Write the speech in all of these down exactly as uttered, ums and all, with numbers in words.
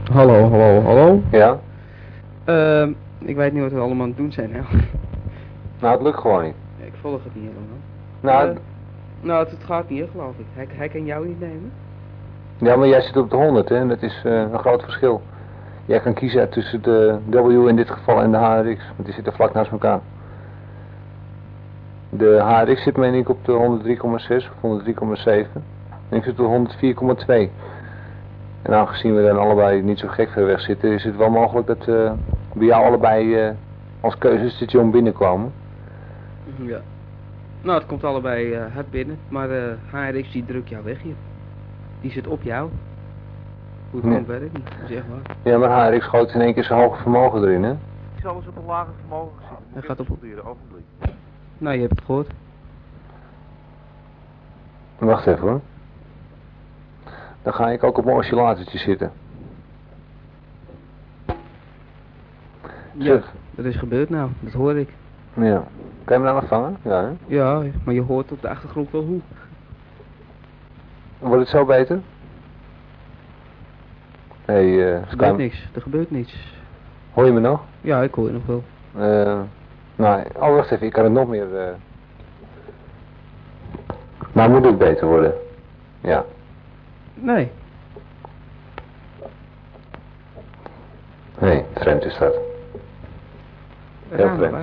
Hallo, hallo, hallo. Ja? Uh, ik weet niet wat we allemaal aan het doen zijn nou. Nou, het lukt gewoon niet. Ik volg het niet helemaal. Nou, uh, nou het, het gaat niet, geloof ik. Hij, hij kan jou niet nemen. Ja, maar jij zit op de honderd, hè. En dat is uh, een groot verschil. Jij kan kiezen tussen de W in dit geval en de H R X. Want die zitten vlak naast elkaar. De H R X zit meen ik op de honderddrie komma zes of honderddrie komma zeven. En ik zit op de honderdvier komma twee. En aangezien we dan allebei niet zo gek ver weg zitten, is het wel mogelijk dat uh, bij jou allebei uh, als keuzestation binnenkomen. Ja. Nou, het komt allebei uh, hard binnen, maar de uh, H R X die drukt jou weg hier. Die zit op jou. Hoe het komt, weet ik niet. Dat is echt waar. Ja, maar H R X gooit in één keer zijn hoge vermogen erin, hè? Die zal eens op een lager vermogen zitten. Hij gaat op... ogenblik. Nou, je hebt het gehoord. Wacht even hoor. Dan ga ik ook op mijn oscillatortje zitten. Ja, zeg. Dat is gebeurd nou. Dat hoor ik. Ja. Kan je me nou nog vangen? Ja, hè? Ja, maar je hoort op de achtergrond wel hoe. Wordt het zo beter? Hey, uh, er gebeurt niks. Er gebeurt niks. Hoor je me nog? Ja, ik hoor je nog wel. Uh, nou, oh wacht even. Ik kan het nog meer... Uh... Nou, moet het beter worden. Ja. Nee. Nee, vreemd is dat. Heel ja, vreemd. Maar...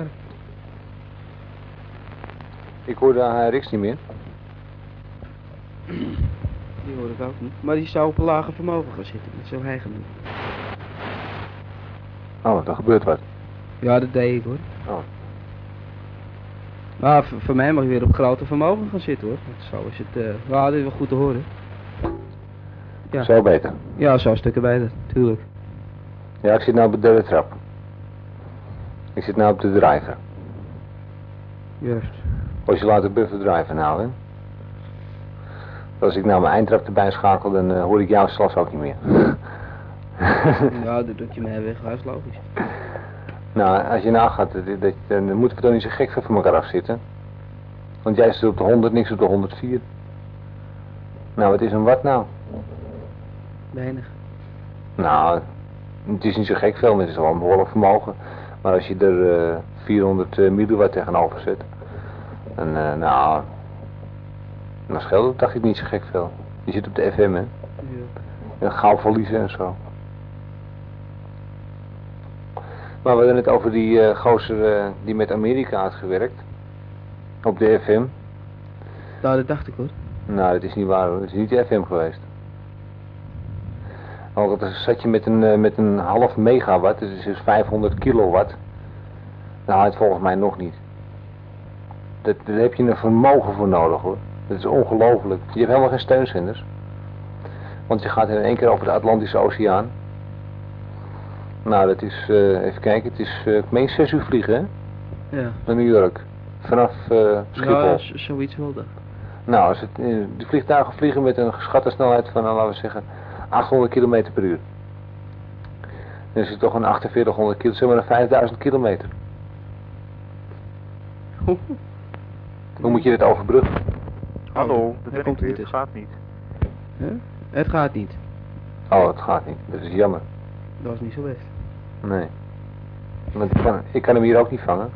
Ik hoor de H R X niet meer. Die hoor ik ook niet. Maar die zou op een lager vermogen gaan zitten. Dat zou hij gaan doen. Oh, er gebeurt wat. Ja, dat deed ik hoor. Oh. Maar voor, voor mij mag je weer op grote vermogen gaan zitten hoor. Zo is het, uh, ja, dit is wel goed te horen. Ja. Zo beter. Ja, zo stukken beter, tuurlijk. Ja, ik zit nou op de derde trap. Ik zit nou op de driver. Juist. Als je laat de buffer driver nou, hè. Als ik nou mijn eindtrap erbij schakel, dan uh, hoor ik jouw slas ook niet meer. Ja, dan druk je mij weg, dat is logisch. Nou, als je nagaat, dat, dat, dan moeten we toch niet zo gek ver van elkaar afzitten. Want jij zit op de honderd, niks op de honderdvier. Nou, wat is een watt nou? Weinig. Nou, het is niet zo gek veel, maar het is wel een behoorlijk vermogen. Maar als je er uh, vierhonderd uh, milliwatt tegenover zet, dan, uh, nou, dan scheelt het, dacht ik, niet zo gek veel. Je zit op de F M, hè? Ja. En gauw verliezen en zo. Maar we hadden het over die uh, gozer uh, die met Amerika had gewerkt. Op de F M. Nou, dat dacht ik hoor. Nou, dat is niet waar hoor. Dat is niet de F M geweest. Ook dan zat je met een, uh, met een half megawatt, dus is vijfhonderd kilowatt. Nou, het volgens mij nog niet. Dat, daar heb je een vermogen voor nodig hoor. Dat is ongelooflijk. Je hebt helemaal geen steunzenders. Want je gaat in één keer over de Atlantische Oceaan. Nou, dat is, uh, even kijken, het is, uh, ik meen zes uur vliegen, hè? Ja. Naar New York. Vanaf uh, Schiphol. Ja, zoiets wel dan. Nou, als het, uh, de vliegtuigen vliegen met een geschatte snelheid van, uh, laten we zeggen, achthonderd kilometer per uur. Dan is het toch een achtenveertighonderd kilometer, zeg maar een vijfduizend kilometer. Hoe moet je dit overbruggen? Hallo, dat ben komt ik weer. niet Het gaat niet. Huh? Het gaat niet. Oh, het gaat niet. Dat is jammer. Dat was niet zo best. Nee. Want ik kan, ik kan hem hier ook niet vangen.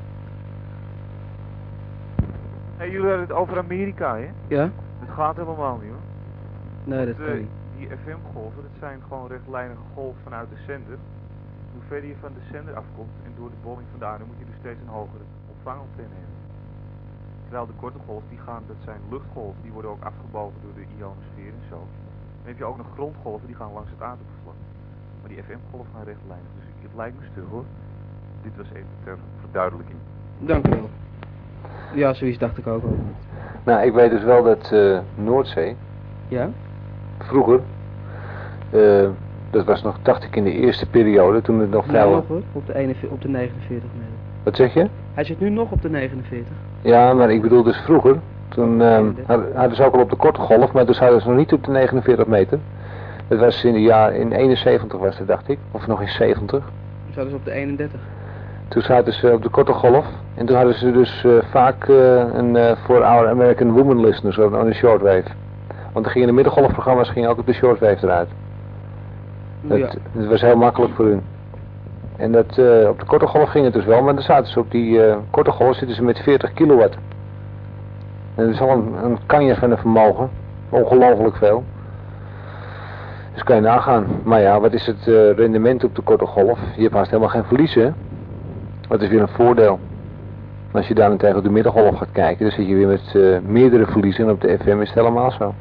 Hey, jullie hebben het over Amerika, hè? Ja? Het gaat helemaal niet, hoor. Nee, dat de, kan niet. Die F M-golven, dat zijn gewoon rechtlijnige golven vanuit de zender. Hoe verder je van de zender afkomt en door de bolling van de aarde moet je dus steeds een hogere ontvangantenne hebben. Terwijl de korte golven, die gaan, dat zijn luchtgolven, die worden ook afgebogen door de ionosfeer en zo. Dan heb je ook nog grondgolven, die gaan langs het aardoppervlak. Maar die F M-golven gaan rechtlijnig, dus het lijkt me stug hoor. Dit was even ter verduidelijking. Dank u wel. Ja, zoiets dacht ik ook al. Nou, ik weet dus wel dat uh, Noordzee, Ja? vroeger, uh, dat was nog, dacht ik, in de eerste periode, toen het nog vrij... Nou, nog hoor, op de, eenenveertig, op de negenenveertig meter. Wat zeg je? Hij zit nu nog op de negenenveertig. Ja, maar ik bedoel dus vroeger, toen uh, hadden ze ook al op de korte golf, maar dus hadden ze nog niet op de negenenveertig meter. Dat was in de jaar, in eenenzeventig was het, dacht ik, of nog in zeventig. Toen zaten ze op de eenendertig. Toen zaten ze op de korte golf en toen hadden ze dus uh, vaak uh, een uh, voor our American Woman listeners on the shortwave. Want er gingen de middengolfprogramma's gingen ook op de shortwave eruit. Dat, Ja. dat was heel makkelijk voor hun. En dat, uh, op de korte golf ging het dus wel, maar dan zaten ze op die uh, korte golf zitten ze met veertig kilowatt. En dat is al een, een kanje van een vermogen. Ongelooflijk veel. Dus kan je nagaan. Maar ja, wat is het uh, rendement op de korte golf? Je hebt haast helemaal geen verlies, hè? Dat is weer een voordeel. Als je daarentegen op de middengolf gaat kijken, dan zit je weer met uh, meerdere verliezen. En op de F M is het helemaal zo.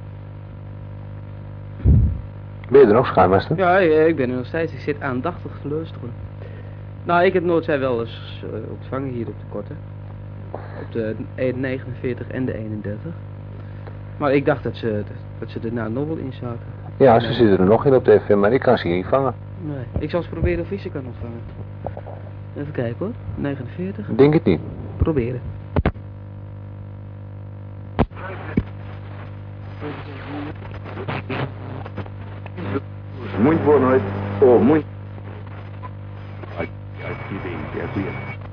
Ben je er nog, Schuimaster? Ja, ik ben er nog steeds. Ik zit aandachtig te luisteren. Nou, ik heb Noordzij wel eens uh, ontvangen hier op de korte. Op de negenenveertig en de eenendertig. Maar ik dacht dat ze, dat ze er nou nog wel in zaten. Ja, ze zitten er nog in op de F M, maar ik kan ze hier niet vangen. Nee, ik zal eens proberen of ik ze kan ontvangen. Even kijken hoor. negenenveertig. Ik denk het niet. Proberen. Muito boa noite. Oh, muito. Aqui vem, aqui.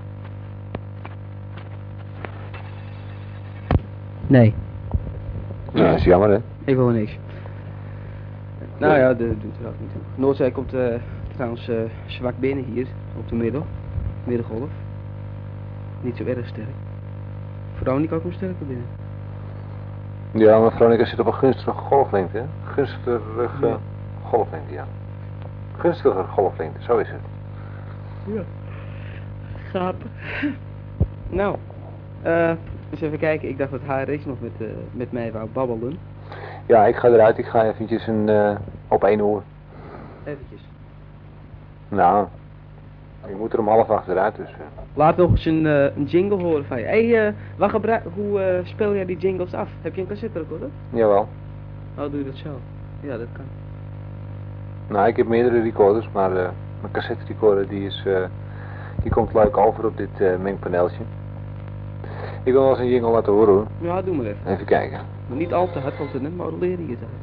Nee, Nou, dat is jammer, hè? ik wil niks. Nou ja, dat doet er ook niet toe. Noordzij komt uh, trouwens uh, zwak binnen hier, op de middel. Middengolf. Niet zo erg sterk. Veronica komt sterker binnen. Ja, maar Veronica zit op een gunstige golflengte, hè? Gunstige Ja. golflengte, ja. Gunstige golflengte, zo is het. Ja. Gapen. Nou, eh, eens even kijken. Ik dacht dat H R X nog met, uh, met mij wou babbelen. Ja, ik ga eruit. Ik ga eventjes een, uh, op één uur. Eventjes. Nou, ik moet er om half acht eruit, dus... Uh. Laat nog eens een, uh, een jingle horen van je. Hé, hey, uh, wat gebruik, hoe uh, speel jij die jingles af? Heb je een cassette recorder? Jawel. Oh, doe je dat zo? Ja, dat kan. Nou, ik heb meerdere recorders, maar uh, mijn cassette recorder die is... Uh, die komt leuk over op dit uh, mengpaneeltje. Ik wil wel eens een jingle laten horen, hoor. Ja, doe maar even. Even kijken. Maar niet al te hard, want dan modelleer je het uit.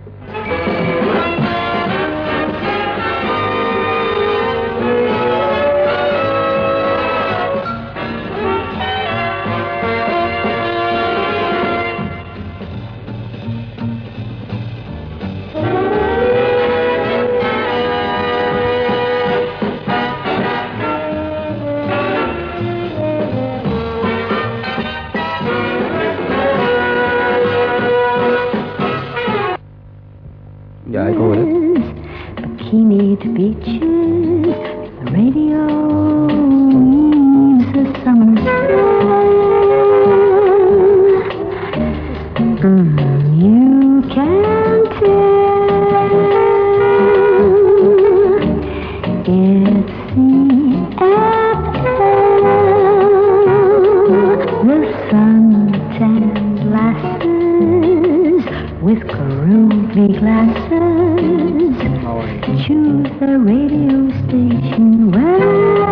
Ja, ik hoor het. Bikini beaches, the radio weaves a summer sun. You can tell it's the F L, the suntan glasses with groovy glasses. Choose the radio station well.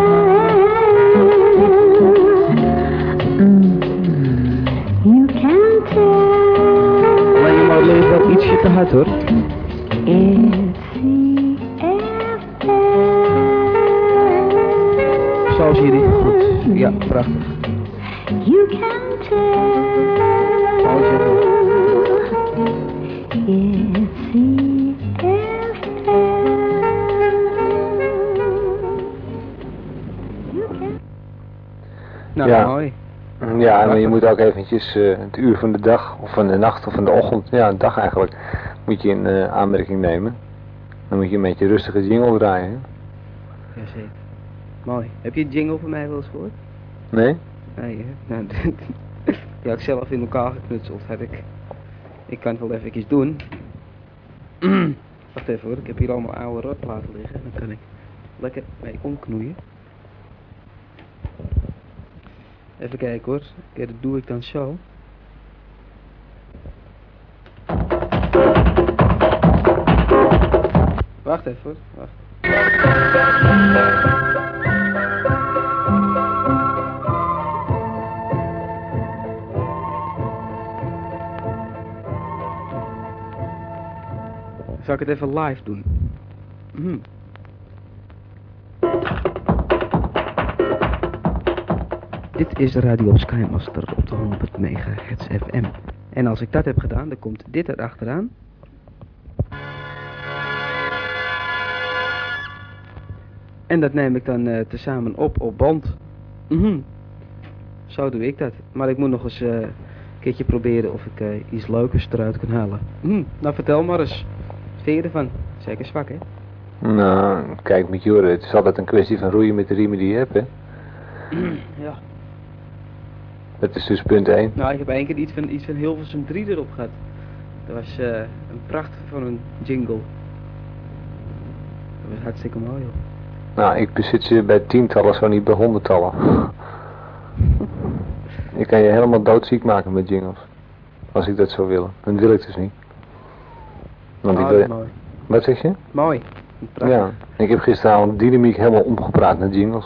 Mm, you can tell. Alleen je modelleert wel ietsje te hard hoor. It's the F L. Zo zie je die. Goed. Ja, prachtig. You can tell. Mooi zeg. It's the F L. You can. Nou, Ja. mooi. Ja, maar je moet ook eventjes uh, het uur van de dag, of van de nacht, of van de ochtend, ja, een dag eigenlijk, moet je in uh, aanmerking nemen. Dan moet je een beetje rustige jingle draaien, hè? Jazeker. Mooi. Heb je jingle van mij wel eens gehoord? Nee? Nee, hè? Nou, die had ik zelf in elkaar geknutseld, had ik. Ik kan het wel even doen. Wacht even hoor, ik heb hier allemaal oude rotplaten liggen. Dan kan ik lekker mee omknoeien. Even kijken hoor. Kijk, dat doe ik dan zo. Wacht even hoor, wacht. Zal ik het even live doen? Hm. Dit is de Radio Skymaster op de honderd megahertz F M. En als ik dat heb gedaan, dan komt dit er achteraan. En dat neem ik dan uh, tezamen op op band. Mm-hmm. Zo doe ik dat. Maar ik moet nog eens uh, een keertje proberen of ik uh, iets leukers eruit kan halen. Mm. Nou, vertel maar eens. Wat vind je ervan? Zeker zwak, hè? Nou, kijk met Jorre, het is altijd een kwestie van roeien met de riemen die je hebt, hè? Ja. Dat is dus punt één. Nou, ik heb één keer iets van, iets van Hilversum drie erop gehad. Dat was uh, een pracht van een jingle. Dat was hartstikke mooi, joh. Nou, ik bezit ze bij tientallen, zo niet bij honderdtallen. Ik kan je helemaal doodziek maken met jingles. Als ik dat zou willen. Dat wil ik dus niet. Want Oh, ik dat is wil... mooi. Wat zeg je? Mooi. Prachtig. Ja, ik heb gisteravond dynamiek helemaal omgepraat met jingles.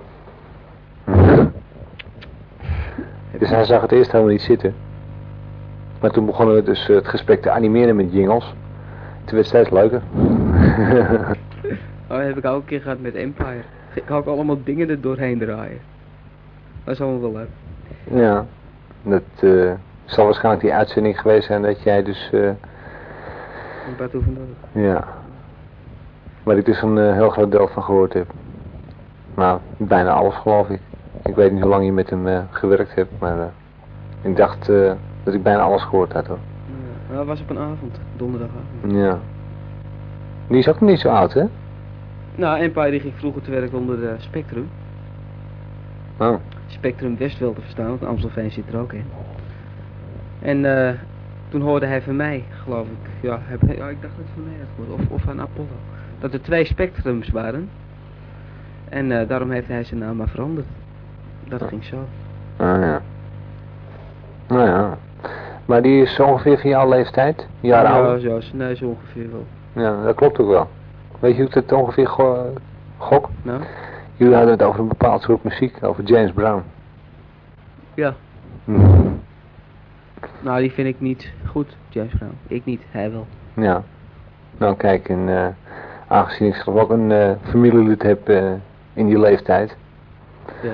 Dus hij zag het eerst helemaal niet zitten. Maar toen begonnen we dus uh, het gesprek te animeren met jingles. Toen werd het steeds leuker. Oh, dat heb ik ook een keer gehad met Empire. Ik ga ook allemaal dingen er doorheen draaien. Dat is allemaal wel leuk. Ja, dat uh, zal waarschijnlijk die uitzending geweest zijn dat jij dus... Uh, Een paar toeven nodig. ja. Waar ik dus een uh, heel groot deel van gehoord heb. Nou, bijna alles geloof ik. Ik weet niet hoe lang je met hem uh, gewerkt hebt, maar uh, ik dacht uh, dat ik bijna alles gehoord had hoor. Ja, dat was op een avond, donderdagavond. Ja. Die is ook nog niet zo oud, hè? Nou, Empire die ging vroeger te werk onder de Spectrum. Oh. Spectrum West wel te verstaan, want Amstelveen zit er ook in. En uh, toen hoorde hij van mij, geloof ik, ja, heb, ja ik dacht dat het van mij had gehoord, of, of van Apollo, dat er twee Spectrums waren. En uh, daarom heeft hij zijn naam maar veranderd. Dat ging zo. Ah ja. Nou ja. Maar die is zo ongeveer van jouw leeftijd? Jaar ja, ouder? Ja, zo, nee, zo ongeveer wel. Ja, dat klopt ook wel. Weet je hoe ik het ongeveer go gok? Nou? Jullie hadden het over een bepaald soort muziek, over James Brown. Ja. Hm. Nou, die vind ik niet goed, James Brown. Ik niet, hij wel. Ja. Nou kijk, en, uh, aangezien ik zelf ook een uh, familielid heb uh, in die leeftijd. Ja.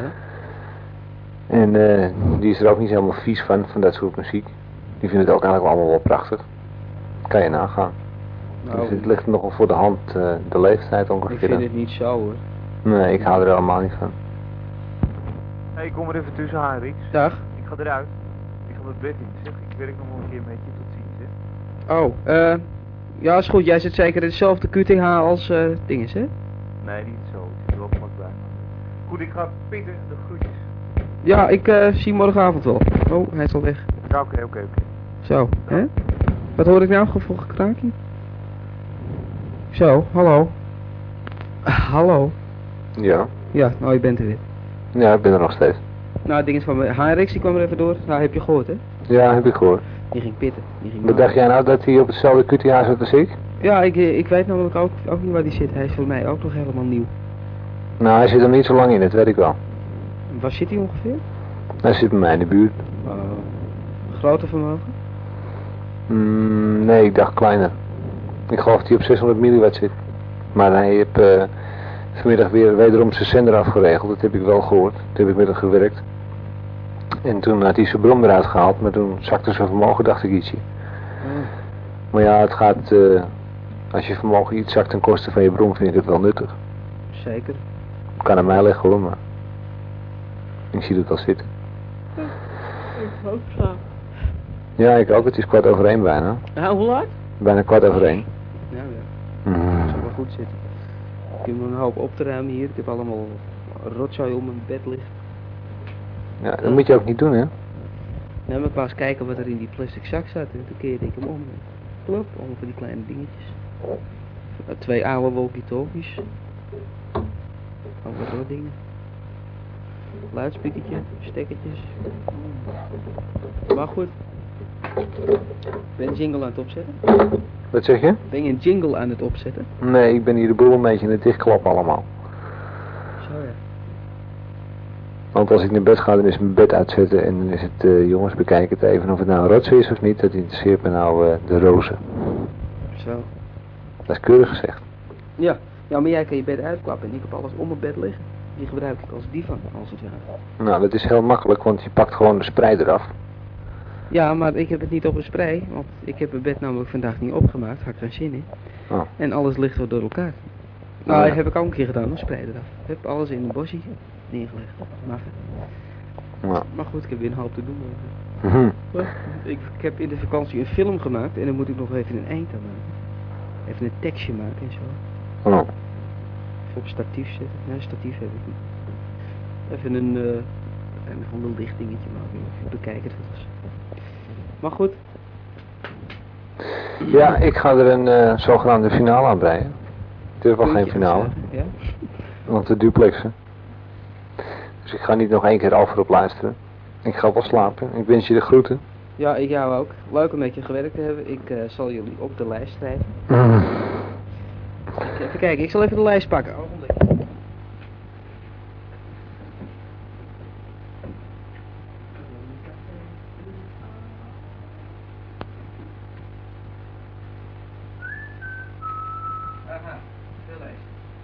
En uh, die is er ook niet helemaal vies van, van dat soort muziek. Die vindt het ook eigenlijk allemaal wel prachtig. Kan je nagaan. Nou, Dus het ligt nogal voor de hand, uh, de leeftijd ongeveer. ik vind dan. het niet zo hoor. Nee, ik hou er helemaal niet van. Hé, hey, ik kom er even tussen, Heinrichs. Dag. Ik ga eruit. Ik ga mijn bed in, zeg. Ik werk nog wel een keer met je. Tot ziens, hè. Oh, eh... Uh, ja, is goed. Jij zit zeker in dezelfde Q T H als uh, dinges, hè? Nee, niet zo. Het zit er wel vlakbij. Goed, ik ga Pieter de groetjes. Ja, ik uh, zie morgenavond wel. Oh, hij is al weg. Ja, oké, oké, oké. Zo, hè? Wat hoor ik nou voor gekraakje? Zo, hallo. Uh, hallo. Ja. Ja, nou je bent er weer. Ja, ik ben er nog steeds. Nou, het ding is van mijn Heinrichs, die kwam er even door. Nou, heb je gehoord, hè? Ja, heb ik gehoord. Die ging pitten. Die ging Wat dacht jij nou, dat hij op hetzelfde Q T H zat als ik? Ja, ik, ik weet namelijk ook, ook niet waar die zit. Hij is voor mij ook nog helemaal nieuw. Nou, hij zit er niet zo lang in, dat weet ik wel. Waar zit hij ongeveer? Hij zit bij mij in de buurt. Uh, grote vermogen? Mm, nee, ik dacht kleiner. Ik geloof dat hij op zeshonderd milliwatt zit. Maar hij heeft uh, vanmiddag weer wederom zijn zender afgeregeld. Dat heb ik wel gehoord. Toen heb ik met hem gewerkt. En toen had hij zijn bron eruit gehaald, maar toen zakte zijn vermogen, dacht ik ietsje. Oh. Maar ja, het gaat, uh, als je vermogen iets zakt ten koste van je bron, vind ik het wel nuttig. Zeker. Kan aan mij liggen hoor, maar ik zie het al zitten. Ik ook zo. Ja, ik ook. Het is kwart over één bijna. Nou, hoe laat? Bijna kwart over één. Nou ja, Mm. dat zou wel goed zitten. Ik heb een hoop op te ruimen hier. Ik heb allemaal rotzooi om mijn bed liggen. Ja, dat moet je ook niet doen, hè? Nou, maar ik wou eens kijken wat er in die plastic zak zat. En toen keerde ik hem om. Klop, allemaal van die kleine dingetjes. Uh, twee oude walkie-talkies. Allemaal rotdingen. Luidspiekertje, stekkertjes. Maar goed. Ben je een jingle aan het opzetten? Wat zeg je? Ben je een jingle aan het opzetten? Nee, ik ben hier de boel een beetje in het dichtklappen allemaal. Zo ja. Want als ik naar bed ga, dan is mijn bed uitzetten en dan is het, uh, jongens, bekijk het even of het nou een rots is of niet. Dat interesseert me nou uh, de rozen. Zo. Dat is keurig gezegd. Ja. Ja, maar jij kan je bed uitklappen en ik heb alles om mijn bed liggen. Die gebruik ik als divan, als het ware. Nou, dat is heel makkelijk, want je pakt gewoon de sprei eraf. Ja, maar ik heb het niet op een sprei, want ik heb mijn bed namelijk vandaag niet opgemaakt. Had ik geen zin in. Oh. En alles ligt er door elkaar. Nou, Ja. dat heb ik al een keer gedaan, dan spreiden eraf. Ik heb alles in een bosje neergelegd. Maar, Ja. maar goed, ik heb weer een hoop te doen. Mhm. Ik, ik heb in de vakantie een film gemaakt en dan moet ik nog even een eind aan maken. Even een tekstje maken en zo. Oh. Even op statief zetten. Nee, statief heb ik niet. Even een, uh, een gewoon licht dingetje maken. Ik bekijk het wel eens. Maar goed. Ja, ik ga er een uh, zogenaamde finale aan breien. Het is wel geen Puntje finale, afzuigen, Ja? want de duplexen. Dus ik ga niet nog één keer over op luisteren. Ik ga wel slapen. Ik wens je de groeten. Ja, ik jou ook. Leuk om met je gewerkt te hebben. Ik uh, zal jullie op de lijst schrijven. Mm. Even kijken, ik zal even de lijst pakken. Ogenblik. Aha, de lijst.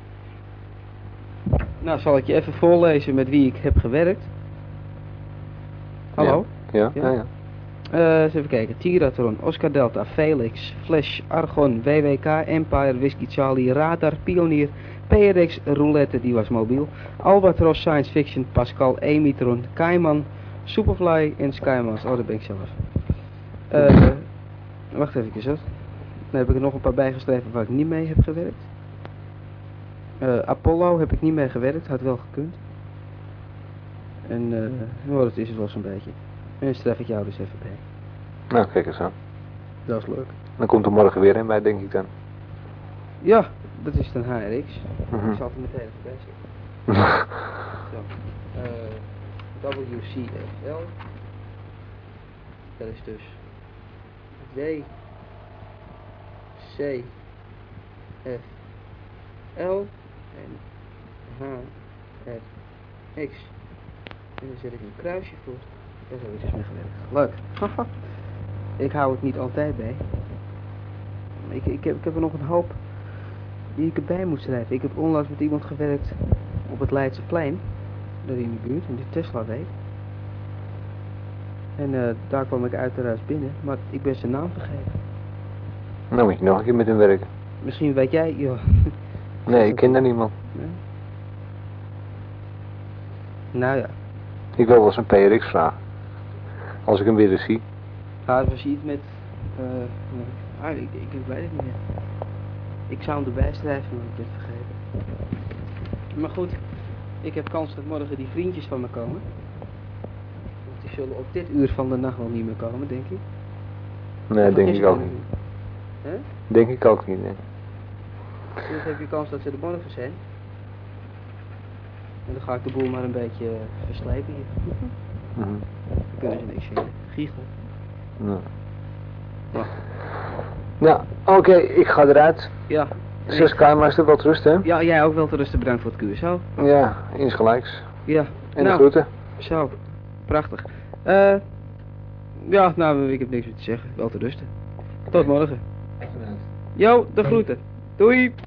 Nou, zal ik je even voorlezen met wie ik heb gewerkt. Hallo? Ja, Ja? ja, ja. Uh, eens even kijken. Tiratron, Oscar Delta, Felix, Flash, Argon, W W K, Empire, Whiskey Charlie, Radar, Pionier, P R X, Roulette, die was mobiel, Albatros, Science Fiction, Pascal, Emitron, Kaiman, Superfly en Skymans. Oh, dat ben ik zelf. Uh, wacht even hoor. Dan heb ik er nog een paar bijgeschreven waar ik niet mee heb gewerkt. Uh, Apollo heb ik niet mee gewerkt, had wel gekund. En uh, nou, dat is het wel zo'n beetje. En dan schrijf ik jou dus even bij. Nou, kijk eens aan. Dat is leuk. Dan komt er morgen weer een bij, denk ik dan. Ja, dat is dan H R X. Mhm. Ik zal het er meteen even bij zetten. Zo. Uh, W C F L. Dat is dus W C F L en H R X. En dan zet ik een kruisje voor. Daar heb ik dus mee gewerkt. Leuk. Ik hou het niet altijd bij. Ik, ik, heb, ik heb er nog een hoop die ik erbij moet schrijven. Ik heb onlangs met iemand gewerkt op het Leidseplein. Daar in de buurt, in de Tesla-week. En uh, daar kwam ik uiteraard binnen, maar ik ben zijn naam vergeten. Nou moet je nog een keer met hem werken. Misschien weet jij, joh. Nee, ik ken daar niemand. Nee? Nou ja. Ik wil wel eens een P R X vragen. Als ik hem weer eens zie. Ah, het was iets met... Uh, ah, ik, ik, ik weet het niet meer. Ik zou hem erbij schrijven, maar ik ben het vergeten. Maar goed, ik heb kans dat morgen die vriendjes van me komen. Want die zullen op dit uur van de nacht wel niet meer komen, denk ik. Nee, Of denk ik gisteren ook nog niet. Hè? Denk ik ook niet, nee. Dus heb je kans dat ze er morgen zijn. En dan ga ik de boel maar een beetje uh, verslijpen hier. Mhm. Dan kunnen ze niks vinden. Giechel. Nou, Ja. nou oké, ik ga eruit. Ja. Zes Skymaster, wat rust hè? Ja, jij ook wel te rusten. Bedankt voor het Curaçao. Ja, insgelijks. Ja. En nou, de groeten. Zo. Prachtig. Eh... Uh, ja, nou, ik heb niks meer te zeggen. Wel te rusten. Tot morgen. Jo, de groeten. Doei!